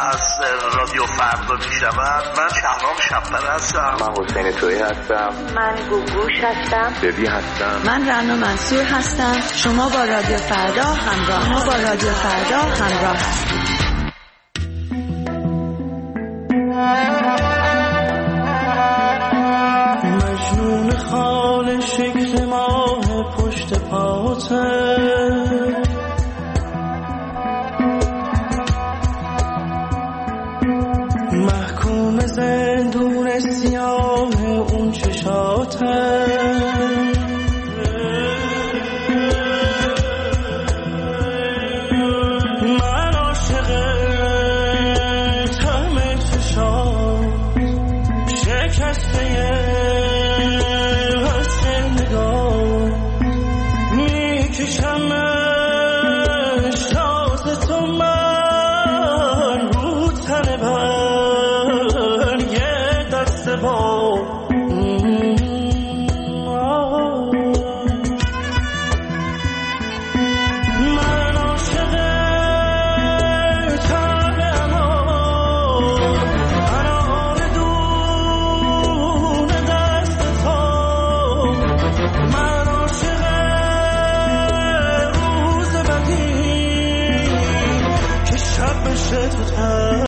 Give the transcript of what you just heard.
از رادیو فردا می شود. من شهرام شب‌پره هستم. من حسین تویی هستم. من گوگوش هستم. ببی هستم. من رنا منصور هستم. شما با رادیو فردا همراه هستید. مجنون خال شکل ماه پشت پاته، محکوم زندون سیاه